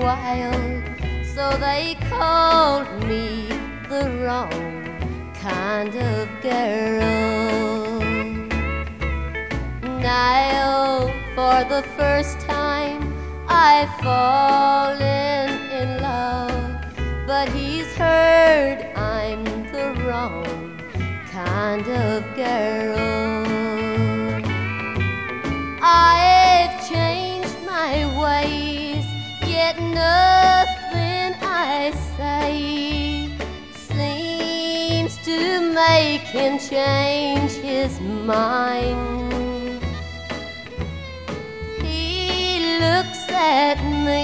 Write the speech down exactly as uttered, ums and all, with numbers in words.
wild, so they called me the wrong kind of girl. Now, for the first time, I've fallen in love, but he's heard I'm the wrong kind of girl. I've changed my ways, yet nothing I say seems to make him change his mind. He looks at me